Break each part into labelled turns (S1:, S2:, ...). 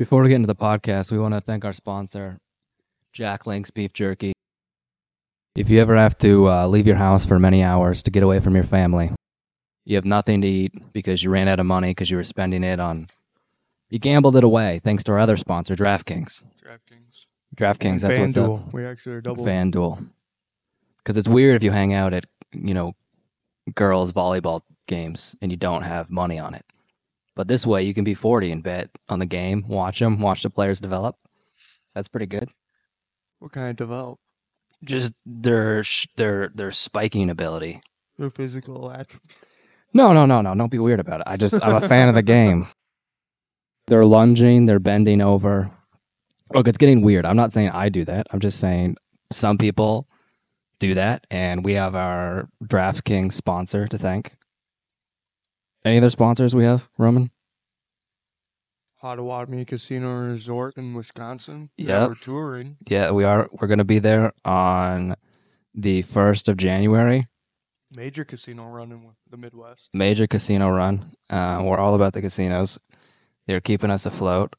S1: Before we get into the podcast, we want to thank our sponsor, Jack Link's Beef Jerky. If you ever have to leave your house for many hours to get away from your family, you have nothing to eat because you ran out of money because you were spending it on... You gambled it away thanks to our other sponsor, DraftKings. DraftKings, that's what's up.
S2: FanDuel. We actually are double.
S1: FanDuel. Because it's weird if you hang out at, girls' volleyball games and you don't have money on it. But this way, you can be 40 and bet on the game, watch the players develop. That's pretty good.
S2: What kind of develop?
S1: Just their spiking ability.
S2: Their physical attributes.
S1: No. Don't be weird about it. I'm a fan of the game. They're lunging, they're bending over. Look, it's getting weird. I'm not saying I do that. I'm just saying some people do that, and we have our DraftKings sponsor to thank. Any other sponsors we have, Roman?
S2: Potawatomi Casino and Resort in Wisconsin.
S1: Yeah,
S2: we're touring.
S1: Yeah, we are. We're going to be there on the 1st of January.
S2: Major casino run in the Midwest.
S1: Major casino run. We're all about the casinos. They're keeping us afloat.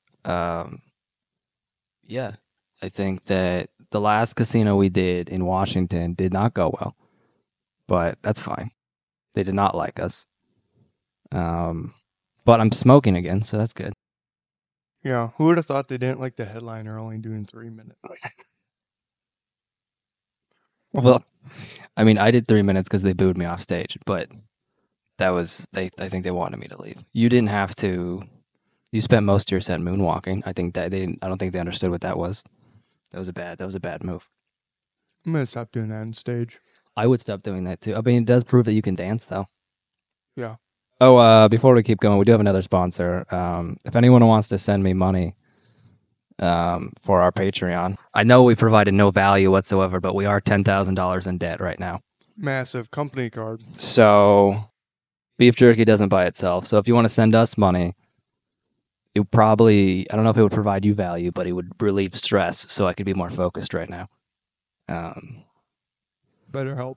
S1: Yeah, I think that the last casino we did in Washington did not go well, but that's fine. They did not like us. But I'm smoking again, so that's good.
S2: Yeah, who would have thought they didn't like the headliner only doing 3 minutes?
S1: Well, I mean, I did 3 minutes because they booed me off stage, but that was I think they wanted me to leave. You didn't have to. You spent most of your set moonwalking. I think that they didn't. I don't think they understood what that was. That was a bad move.
S2: I'm gonna stop doing that on stage.
S1: I would stop doing that too. I mean, it does prove that you can dance, though.
S2: Yeah.
S1: Oh, before we keep going, we do have another sponsor. If anyone wants to send me money for our Patreon, I know we provided no value whatsoever, but we are $10,000 in debt right now.
S2: Massive company card.
S1: So beef jerky doesn't buy itself. So if you want to send us money, it probably, I don't know if it would provide you value, but it would relieve stress so I could be more focused right now.
S2: BetterHelp.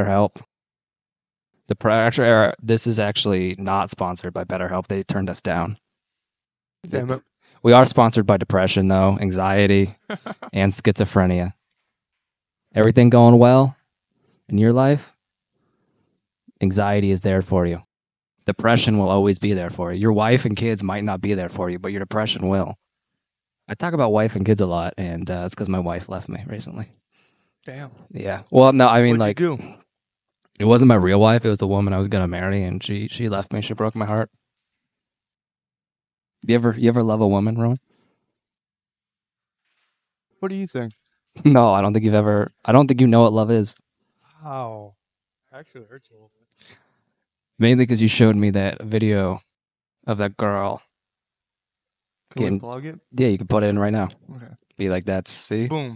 S1: This is actually not sponsored by BetterHelp. They turned us down.
S2: Damn it.
S1: We are sponsored by depression, though, anxiety, and schizophrenia. Everything going well in your life? Anxiety is there for you. Depression will always be there for you. Your wife and kids might not be there for you, but your depression will. I talk about wife and kids a lot, and it's because my wife left me recently.
S2: Damn.
S1: Yeah. Well, no, I mean,
S2: What'd you do?
S1: It wasn't my real wife. It was the woman I was going to marry, and she left me. She broke my heart. You ever love a woman, Rowan?
S2: What do you think?
S1: No, I don't think you've ever. I don't think you know what love is.
S2: Wow. Actually, it hurts a little bit.
S1: Mainly because you showed me that video of that girl.
S2: Can we plug it?
S1: Yeah, you can put it in right now.
S2: Okay.
S1: Be like, that's, see?
S2: Boom.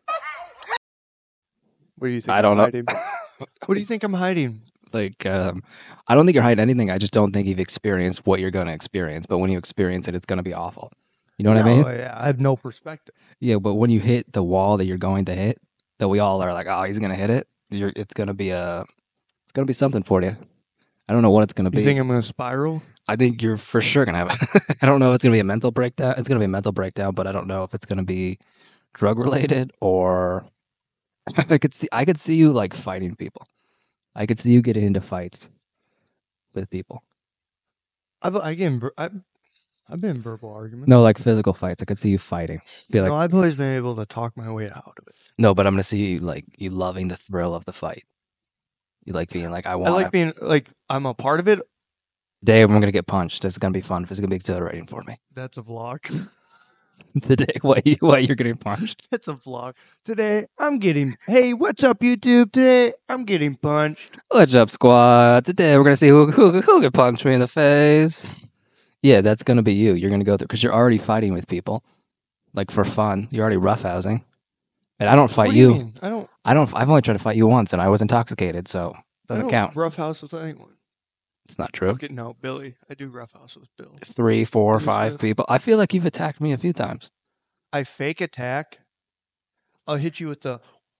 S2: What do you think?
S1: I don't know.
S2: Hiding? What do you think I'm hiding?
S1: Like, I don't think you're hiding anything. I just don't think you've experienced what you're going to experience. But when you experience it, it's going to be awful. You know what I mean?
S2: Yeah, I have no perspective.
S1: Yeah, but when you hit the wall that you're going to hit, that we all are like, oh, he's going to hit it. It's going to be something for you. I don't know what it's going to be.
S2: You think I'm going to spiral?
S1: I think you're for sure going to have it. I don't know if it's going to be a mental breakdown. It's going to be a mental breakdown, but I don't know if it's going to be drug related or I could see you like fighting people. I could see you getting into fights with people.
S2: I've been in verbal arguments.
S1: No, like physical fights. I could see you fighting. Be like,
S2: No, I've always been able to talk my way out of it.
S1: No, but I'm going to see you like you loving the thrill of the fight. You like being like, I
S2: like being like, I'm a part of it.
S1: Dave, I'm going to get punched. It's going to be fun. It's going to be exhilarating for me.
S2: That's a vlog.
S1: Today, why you're getting punched?
S2: That's a vlog. Today, hey, what's up, YouTube? Today, I'm getting punched.
S1: What's up, squad? Today, we're going to see who can punch me in the face. Yeah, that's going to be you. You're going to go through, because you're already fighting with people. Like, for fun. You're already roughhousing. And I don't fight
S2: What do you mean?
S1: I've only tried to fight you once, and I was intoxicated, so doesn't count.
S2: Roughhouse with anyone.
S1: It's not true.
S2: Okay, no, Billy. I do roughhouse with Bill.
S1: 3, 4, 5 people. I feel like you've attacked me a few times.
S2: I fake attack. I'll hit you with the...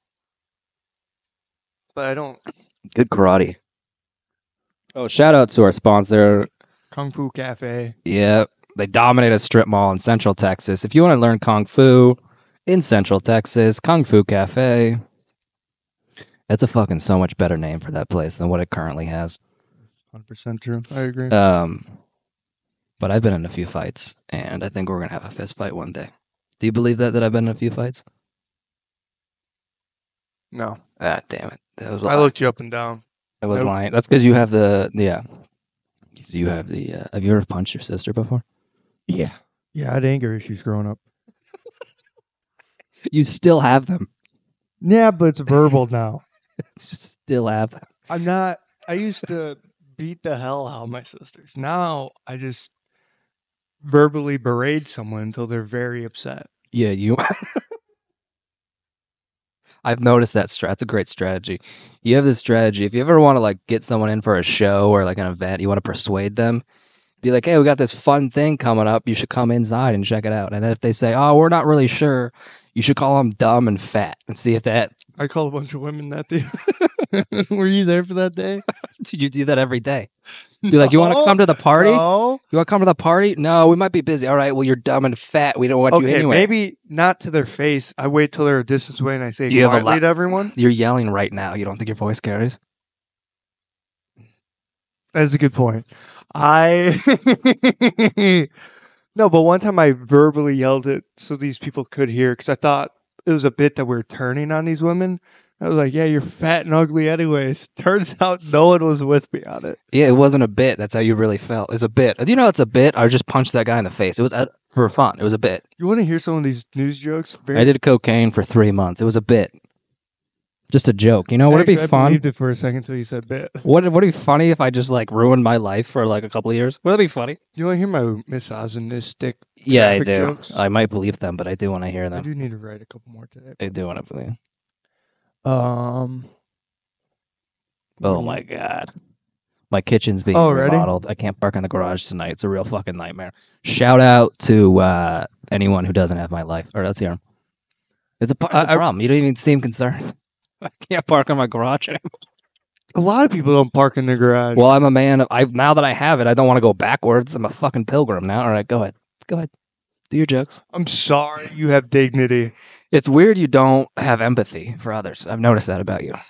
S2: But I don't...
S1: Good karate. Oh, shout out to our sponsor.
S2: Kung Fu Cafe.
S1: Yeah, They dominate a strip mall in Central Texas. If you want to learn Kung Fu in Central Texas, Kung Fu Cafe. That's a fucking so much better name for that place than what it currently has.
S2: 100% true. I agree.
S1: But I've been in a few fights, and I think we're going to have a fist fight one day. Do you believe that I've been in a few fights?
S2: No.
S1: Ah, damn it. That was
S2: I looked you up and down.
S1: I was
S2: Nope.
S1: lying. That's because you have the, yeah. 'Cause you have the, have you ever punched your sister before?
S2: Yeah. Yeah, I had anger issues growing up.
S1: You still have them.
S2: Yeah, but it's verbal now.
S1: You still have them.
S2: I used to beat the hell out of my sisters. Now I just verbally berate someone until they're very upset.
S1: Yeah, you. I've noticed that that's a great strategy. You have this strategy. If you ever want to like get someone in for a show or like an event, you want to persuade them. Be like, hey, we got this fun thing coming up. You should come inside and check it out. And then if they say, oh, we're not really sure, you should call them dumb and fat and see if that.
S2: I called a bunch of women that day. Were you there for that day?
S1: You do that every day. Be like, you want to come to the party?
S2: No.
S1: You want to come to the party? No, we might be busy. All right, well, you're dumb and fat. We don't want you anyway.
S2: Maybe not to their face. I wait till they're a distance away and I say
S1: You have a
S2: quietly to everyone.
S1: You're yelling right now. You don't think your voice carries?
S2: That's a good point. No, but one time I verbally yelled it so these people could hear because I thought it was a bit that we were turning on these women. I was like, yeah, you're fat and ugly anyways. Turns out no one was with me on it.
S1: Yeah, it wasn't a bit. That's how you really felt. It's a bit. Do you know it's a bit? I just punched that guy in the face. It was for fun. It was a bit.
S2: You want to hear some of these news jokes?
S1: I did cocaine for 3 months. It was a bit. Just a joke. You know, would it be
S2: I
S1: fun?
S2: believed it for a second until you said bit.
S1: Would it be funny if I just like ruined my life for like a couple of years? Would that be funny?
S2: You want to hear my misogynistic
S1: Yeah, I
S2: traffic
S1: do.
S2: jokes?
S1: I might believe them, but I do want to hear
S2: I
S1: them.
S2: do need to write a couple more today.
S1: I do want to believe.
S2: Um.
S1: Oh my god. My kitchen's being
S2: ready?
S1: remodeled. I can't park in the garage tonight. It's a real fucking nightmare. Shout out to anyone who doesn't have my life. Or let's hear him. It's a problem. You don't even seem concerned. I can't park in my garage anymore.
S2: A lot of people don't park in their garage.
S1: Well, I'm a man. Now that I have it, I don't want to go backwards. I'm a fucking pilgrim now. All right, go ahead. Go ahead. Do your jokes.
S2: I'm sorry. You have dignity.
S1: It's weird you don't have empathy for others. I've noticed that about you.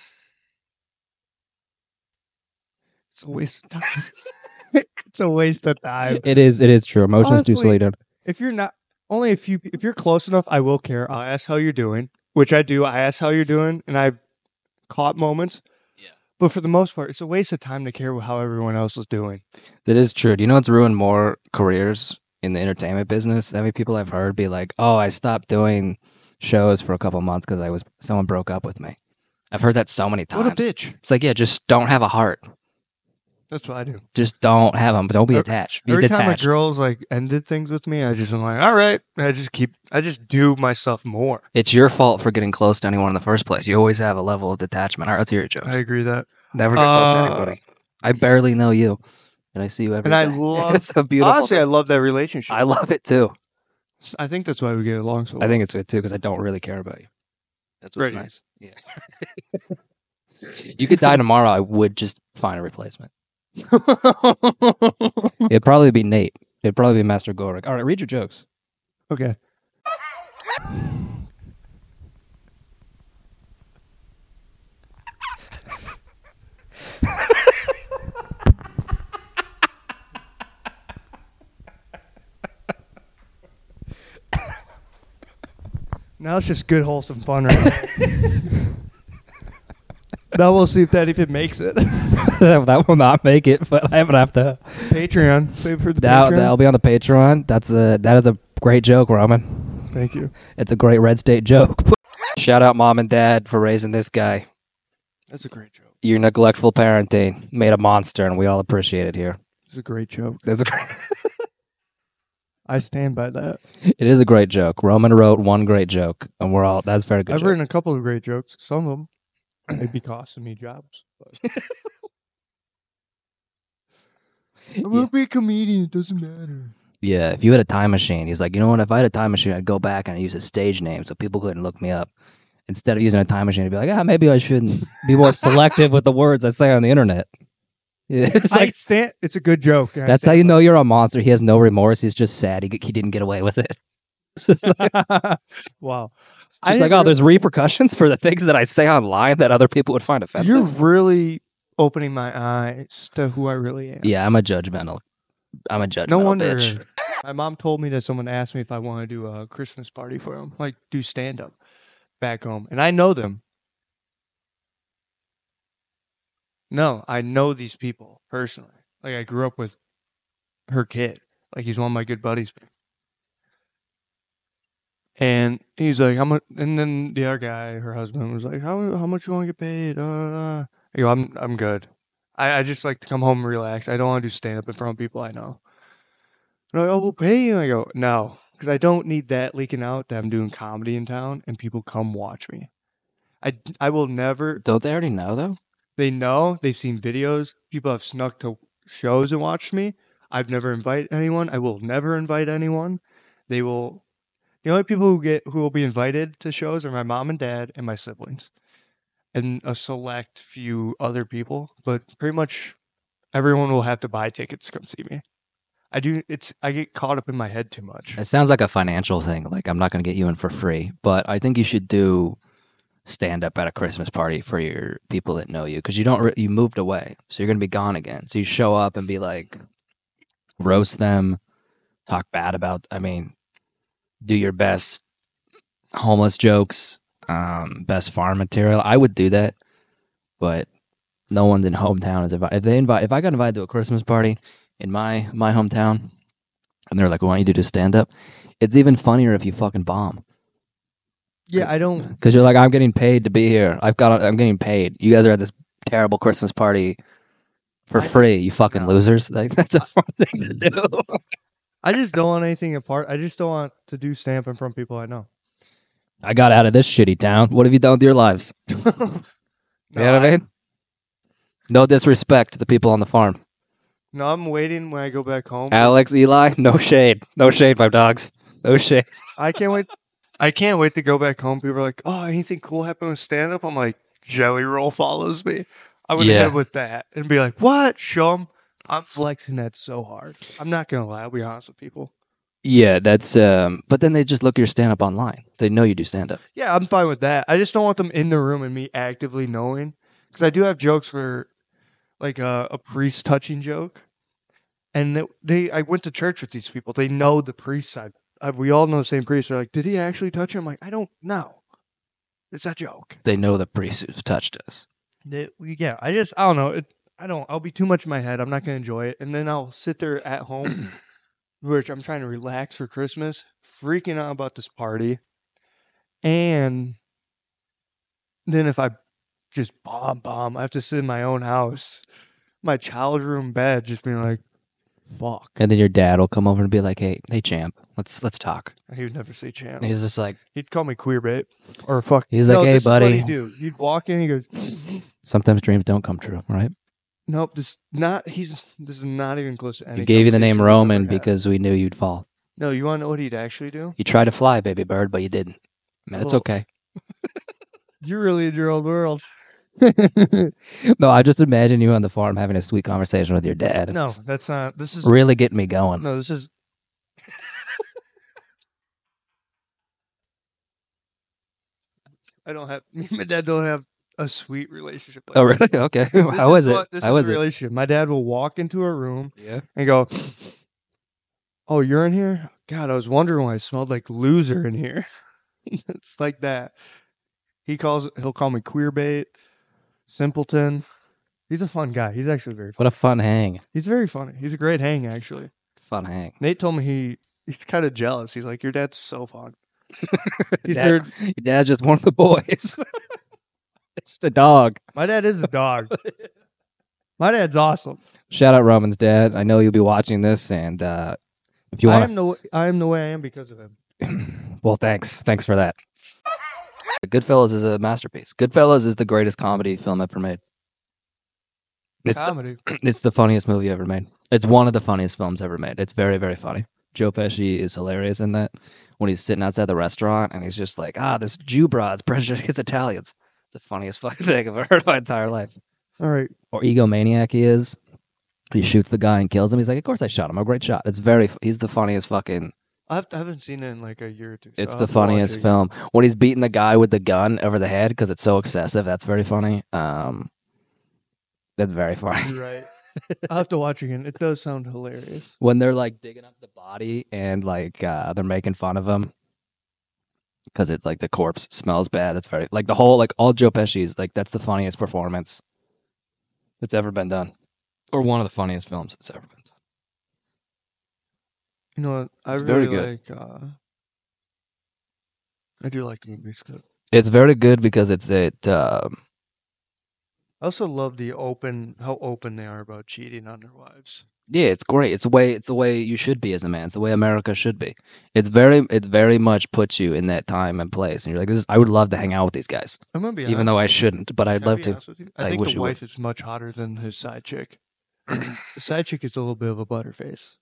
S2: It's a waste of time. It's a waste of time.
S1: It is true. Emotions do
S2: Honestly,
S1: slow you down.
S2: If you're not only if you're close enough, I will care. I'll ask how you're doing, which I do. I ask how you're doing, and I've caught moments.
S1: Yeah.
S2: But for the most part, it's a waste of time to care how everyone else is doing.
S1: That is true. Do you know what's ruined more careers in the entertainment business? How many people I've heard be like, "Oh, I stopped doing shows for a couple months because someone broke up with me." I've heard that so many times.
S2: What a bitch.
S1: It's like, yeah, just don't have a heart.
S2: That's what I do.
S1: Just don't have them. But don't be attached. Be
S2: Every
S1: detached.
S2: time a girl's like ended things with me, I just am like, all right. I just do my stuff more.
S1: It's your fault for getting close to anyone in the first place. You always have a level of detachment. All right, let's hear your jokes.
S2: I agree that.
S1: Never get close to anybody. I barely know you, and I see you every
S2: And
S1: day.
S2: I love.
S1: It's a beautiful.
S2: Honestly, I
S1: thing.
S2: love that relationship.
S1: I love it too.
S2: I think that's why we get along so well.
S1: I think it's good too because I don't really care about you. That's what's
S2: Right.
S1: nice. Yeah. You could die tomorrow. I would just find a replacement. It'd probably be Nate. It'd probably be Master Gorik. All right, read your jokes.
S2: Okay. Now it's just good, wholesome fun right now. Now we'll see if that even makes it.
S1: That will not make it, but I would have to.
S2: Patreon. Save for the
S1: That'll
S2: Patreon.
S1: be on the Patreon. That is a great joke, Roman.
S2: Thank you.
S1: It's a great Red State joke. Shout out mom and dad for raising this guy.
S2: That's a great joke.
S1: Your neglectful parenting made a monster, and we all appreciate it here.
S2: It's a great joke.
S1: There's a great.
S2: I stand by that.
S1: It is a great joke. Roman wrote one great joke, and we're all. That's very good.
S2: I've
S1: joke.
S2: written a couple of great jokes. Some of them may be costing me jobs. But. I'm going to be a comedian. It doesn't matter.
S1: Yeah, if you had a time machine, he's like, you know what? If I had a time machine, I'd go back and I'd use a stage name so people couldn't look me up. Instead of using a time machine, I'd be like, maybe I shouldn't be more selective with the words I say on the internet. It's like
S2: It's a good joke. and I
S1: that's how
S2: stand
S1: you know you're a monster. He has no remorse. He's just sad. He didn't get away with it.
S2: Wow.
S1: Just like, oh, there's repercussions for the things that I say online that other people would find offensive.
S2: You're really opening my eyes to who I really am.
S1: Yeah, I'm a judgmental
S2: No wonder.
S1: bitch.
S2: My mom told me that someone asked me if I want to do a Christmas party for them, like do stand up back home, and I know them. No, I know these people personally. Like I grew up with her kid. Like he's one of my good buddies. And he's like, "How much?" And then the other guy, her husband, was like, "How much you want to get paid?" I go, "I'm good. I just like to come home and relax. I don't want to do stand up in front of people I know." And they're like, "Oh, we'll pay you." I go, "No, because I don't need that leaking out that I'm doing comedy in town and people come watch me. I will never."
S1: Don't they already know though?
S2: They know. They've seen videos. People have snuck to shows and watched me. I've never invited anyone. I will never invite anyone. They will. The only people who will be invited to shows are my mom and dad and my siblings, and a select few other people. But pretty much everyone will have to buy tickets to come see me. I get caught up in my head too much.
S1: It sounds like a financial thing. Like, I'm not going to get you in for free, but I think you should do stand up at a Christmas party for your people that know you, because you moved away, so you're going to be gone again. So you show up and be like, roast them, talk bad about. I mean, do your best homeless jokes, best farm material. I would do that, but no one's in hometown is invited. If I got invited to a Christmas party in my hometown, and they're like, "We want you to do stand up," it's even funnier if you fucking bomb.
S2: Yeah, I don't.
S1: Because you're like, "I'm getting paid to be here. I'm getting paid. You guys are at this terrible Christmas party for free. You fucking losers." Like, that's a fun thing to do.
S2: I just don't want anything apart. I just don't want to do stand up in front of people I know.
S1: I got out of this shitty town. What have you done with your lives? You know what I mean? No disrespect to the people on the farm.
S2: No, I'm waiting when I go back home.
S1: Alex, Eli, no shade. No shade, my dogs. No shade.
S2: I can't wait. I can't wait to go back home. People are like, "Oh, anything cool happened with stand up?" I'm like, Jelly Roll follows me. I would head with that and be like, "What? Show them." I'm flexing that so hard. I'm not gonna lie. I'll be honest with people.
S1: Yeah, that's. But then they just look at your stand up online. They know you do stand up.
S2: Yeah, I'm fine with that. I just don't want them in the room and me actively knowing, because I do have jokes for, like a priest touching joke, and I went to church with these people. They know the priest. We all know the same priest. They're like, "Did he actually touch him?" I'm like, "I don't know. It's a joke."
S1: They know the priest who's touched us.
S2: I don't know. I'll be too much in my head. I'm not going to enjoy it. And then I'll sit there at home, which I'm trying to relax for Christmas, freaking out about this party. And then if I just bomb, I have to sit in my own house, my child's room bed, just being like, fuck.
S1: And then your dad will come over and be like, hey, champ, let's talk.
S2: He would never say champ.
S1: And he's just like,
S2: he'd call me queer bait or fuck.
S1: He's like, hey, buddy.
S2: He'd walk in, he goes,
S1: sometimes dreams don't come true, right?
S2: Nope, this is not even close to any.
S1: He gave you the name Roman because we knew you'd fall.
S2: No, you want to know what he'd actually do?
S1: You tried to fly, baby bird, but you didn't. Man, it's okay.
S2: You're really in your own world.
S1: No, I just imagine you on the farm having a sweet conversation with your dad.
S2: No, that's not. This is
S1: really getting me going.
S2: No, this is. I don't have. Me and my dad don't have a sweet relationship.
S1: Oh, really? Okay. How is it?
S2: How is a relationship. My dad will walk into a room and go, "Oh, you're in here? God, I was wondering why it smelled like loser in here." It's like that. He'll call me queer bait, simpleton. He's a fun guy. He's actually very funny.
S1: What a fun hang.
S2: He's very funny. He's a great hang, actually.
S1: Fun hang.
S2: Nate told me he's kind of jealous. He's like, "Your dad's so fun."
S1: Your dad's just one of the boys. It's just a dog.
S2: My dad is a dog. My dad's awesome.
S1: Shout out Roman's dad. I know you'll be watching this, and if you want,
S2: I am the way I am because of him.
S1: Well, thanks for that. Goodfellas is a masterpiece. Goodfellas is the greatest comedy film ever made. It's the funniest movie ever made. It's one of the funniest films ever made. It's very, very funny. Joe Pesci is hilarious in that. When he's sitting outside the restaurant and he's just like, this Jew broad's prejudiced against Italians. It's the funniest fucking thing I've ever heard in my entire life.
S2: All right.
S1: Or egomaniac he is. He shoots the guy and kills him. He's like, of course I shot him. I'm a great shot. He's the funniest fucking.
S2: I haven't seen it in like a year or two. So
S1: It's
S2: I'll
S1: the
S2: have to watch
S1: funniest
S2: it.
S1: film when he's beating the guy with the gun over the head because it's so excessive. That's very funny. That's very funny.
S2: You're right. I'll have to watch it again. It does sound hilarious.
S1: When they're like digging up the body and like they're making fun of him because it's like the corpse smells bad. That's very like the whole like all Joe Pesci's like that's the funniest performance that's ever been done, or one of the funniest films that's ever been done.
S2: You know what? I
S1: It's
S2: really
S1: very good.
S2: like. I do like the movie Scott.
S1: It's very good because
S2: I also love how open they are about cheating on their wives.
S1: yeah, it's great. It's the way you should be as a man. It's the way America should be. It very much puts you in that time and place, and you're like, I would love to hang out with these guys,
S2: I'm gonna be
S1: even though I
S2: honest.
S1: shouldn't, but I'd
S2: Can I
S1: love
S2: be
S1: to.
S2: honest with you?
S1: I
S2: I think
S1: wish
S2: the
S1: you would.
S2: wife is much hotter than his side chick. The side chick is a little bit of a butterface.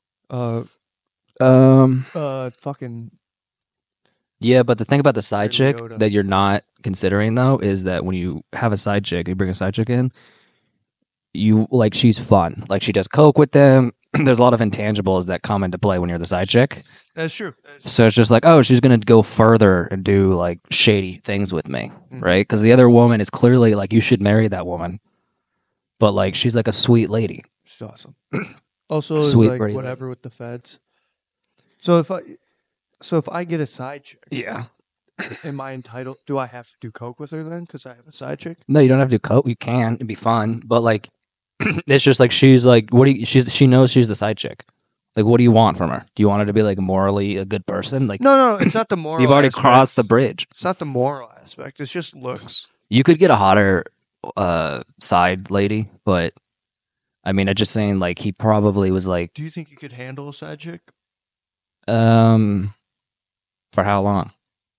S2: Fucking
S1: Yeah, but the thing about the side
S2: Ray
S1: chick
S2: Liotta.
S1: that you're not considering though is that when you have a side chick, you bring a side chick in, you like she's fun. Like she does coke with them. There's a lot of intangibles that come into play when you're the side chick.
S2: That's true.
S1: So it's just like, oh, she's gonna go further and do like shady things with me,
S2: Mhm.
S1: right? Because the other woman is clearly like, you should marry that woman, but like she's like a sweet lady.
S2: She's awesome. Also, it's
S1: Sweet
S2: like
S1: pretty
S2: whatever with the feds. So if I get a side chick,
S1: Yeah.
S2: am I entitled? Do I have to do coke with her then? Because I have a side chick.
S1: No, you don't have to do coke. You can. It'd be fun, but like, it's just like she's like, what do you? She knows she's the side chick. Like, what do you want from her? Do you want her to be like morally a good person? Like,
S2: No, it's not the moral.
S1: you've already
S2: aspect.
S1: crossed the bridge.
S2: It's not the moral aspect. It's just looks.
S1: You could get a hotter side lady, but I mean, I'm just saying, like, he probably was like,
S2: Do you think you could handle a side chick?
S1: for how long?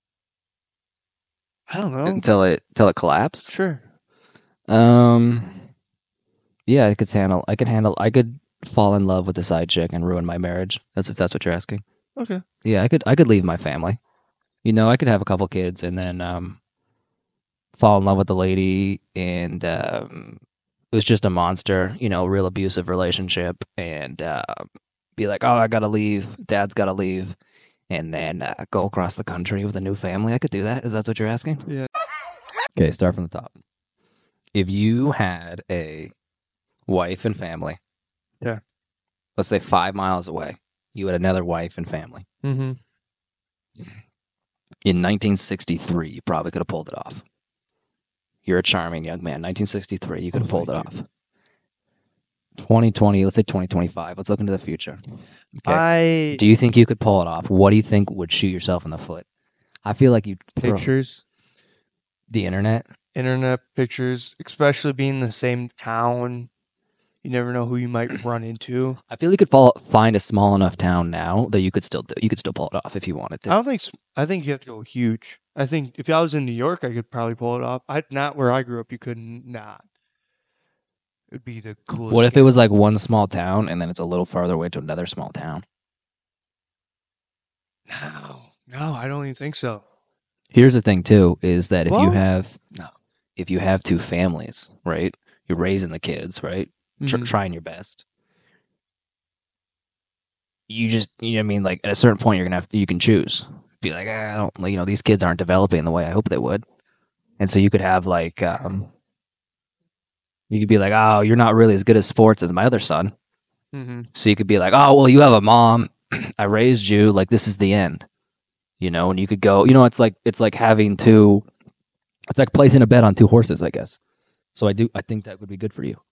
S2: I don't know.
S1: Until it collapsed.
S2: Sure.
S1: Yeah, I could fall in love with the side chick and ruin my marriage. If that's what you're asking.
S2: Okay.
S1: Yeah, I could leave my family. You know, I could have a couple kids and then fall in love with the lady, and it was just a monster, you know, real abusive relationship, and be like, oh, I gotta leave, dad's gotta leave, and then go across the country with a new family. I could do that. If that's what you're asking.
S2: Yeah.
S1: Okay, start from the top. If you had a wife and family,
S2: Yeah.
S1: let's say 5 miles away, you had another wife and family.
S2: Mm-hmm.
S1: In 1963, you probably could have pulled it off. You're a charming young man. 1963, you could have pulled it off. 2020, let's say 2025. Let's look into the future. Okay. Do you think you could pull it off? What do you think would shoot yourself in the foot? I feel like you
S2: Pictures,
S1: the internet.
S2: internet pictures, especially being in the same town. You never know who you might run into.
S1: I feel you could find a small enough town now that you could still pull it off if you wanted to.
S2: I think you have to go huge. I think if I was in New York, I could probably pull it off. Not where I grew up. You could not. It'd be the coolest.
S1: What if it was like one small town and then it's a little farther away to another small town?
S2: No, I don't even think so.
S1: Here's the thing too, is that if
S2: Well,
S1: you have two families, right? You're raising the kids, right?
S2: Mhm.
S1: Trying your best. You know what I mean? Like at a certain point, you can choose. Be like, I don't, you know, these kids aren't developing the way I hope they would. And so you could have like, you could be like, oh, you're not really as good at sports as my other son.
S2: Mhm.
S1: So you could be like, oh, well, you have a mom. I raised you. Like, this is the end. You know, and you could go, you know, it's like having it's like placing a bet on two horses, I guess. So I think that would be good for you.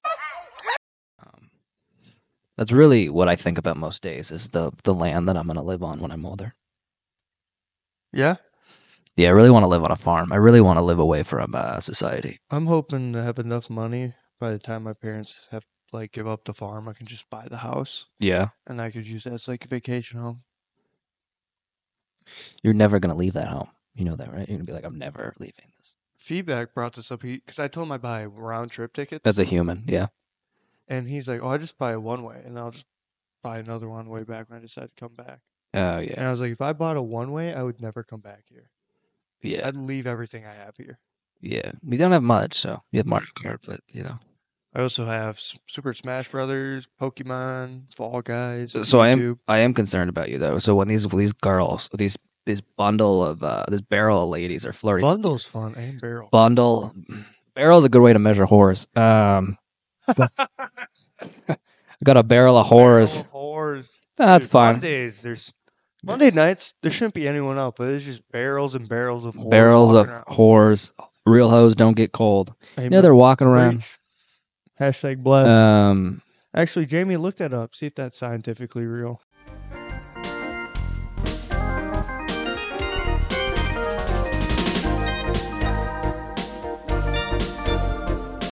S1: That's really what I think about most days is the land that I'm going to live on when I'm older.
S2: Yeah,
S1: Yeah, I really want to live on a farm. I really want to live away from society.
S2: I'm hoping to have enough money by the time my parents have give up the farm. I can just buy the house,
S1: Yeah.
S2: and I could use that as like a vacation home.
S1: You're never going to leave that home. You know that, right? You're going to be like, I'm never leaving this.
S2: Feedback brought this up because I told him I buy round trip tickets.
S1: That's a human. Yeah.
S2: And he's like, "Oh, I just buy a one way, and I'll just buy another one way back when I decide to come back."
S1: Oh,
S2: And
S1: yeah.
S2: I was like, "If I bought a one way, I would never come back here.
S1: Yeah.
S2: I'd leave everything I have here."
S1: Yeah. We don't have much, so we have Mario Kart, but, you know.
S2: I also have Super Smash Brothers, Pokemon, Fall Guys.
S1: So
S2: YouTube.
S1: I am concerned about you though. So when these girls, this bundle of this barrel of ladies are flirting.
S2: Bundle's fun and barrel.
S1: Barrel is a good way to measure whores. I got a barrel of whores. That's fine.
S2: Monday nights. There shouldn't be anyone out, but it's just barrels and barrels of whores.
S1: Barrels of whores. Real hoes don't get cold.
S2: Amen.
S1: You know they're walking around.
S2: Preach. Hashtag blessed. Actually, Jamie, look that up. See if that's scientifically real.